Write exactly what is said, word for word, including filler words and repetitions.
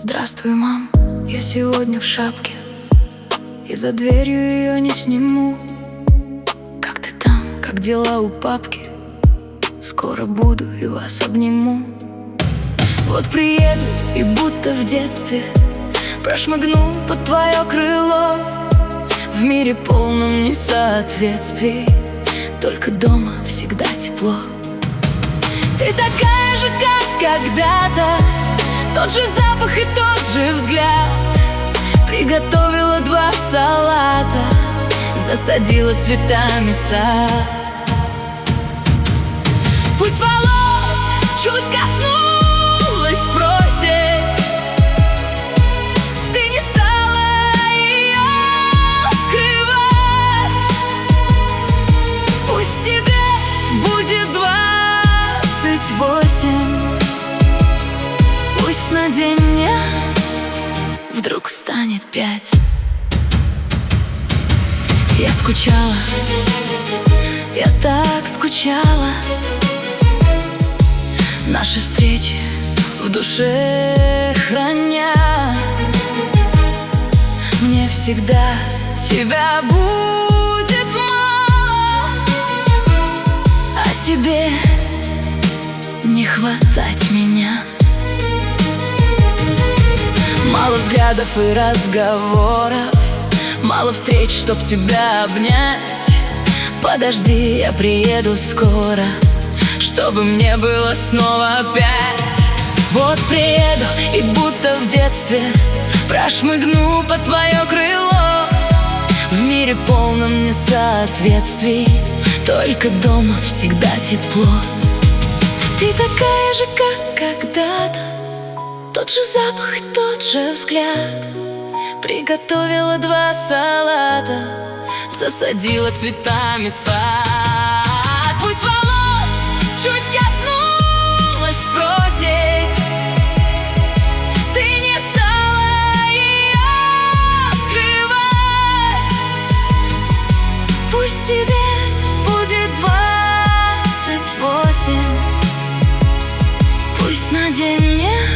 Здравствуй, мам, я сегодня в шапке, и за дверью ее не сниму. Как ты там, как дела у папки? Скоро буду и вас обниму. Вот приеду и будто в детстве прошмыгну под твое крыло. В мире полном несоответствий, только дома всегда тепло. Ты такая же, как когда-то, тот же запах и тот же взгляд. Приготовила два салата, засадила цветами сад. Пусть волос чуть коснулась проседь, ты не стала ее скрывать. Пусть тебе будет двадцать восемь, пусть на день мне вдруг станет пять. Я скучала, я так скучала. Наши встречи в душе храня. Мне всегда тебя будет мало, а тебе не хватать меня. Мало взглядов и разговоров, мало встреч, чтоб тебя обнять. Подожди, я приеду скоро, чтобы мне было снова опять. Вот приеду и будто в детстве прошмыгну под твое крыло. В мире полном несоответствий, только дома всегда тепло. Ты такая же, как когда-то, тот же запах и тот же взгляд. Приготовила два салата, засадила цветами сад. Пусть волос чуть коснулась проседь, ты не стала ее скрывать. Пусть тебе будет двадцать восемь, пусть на день мне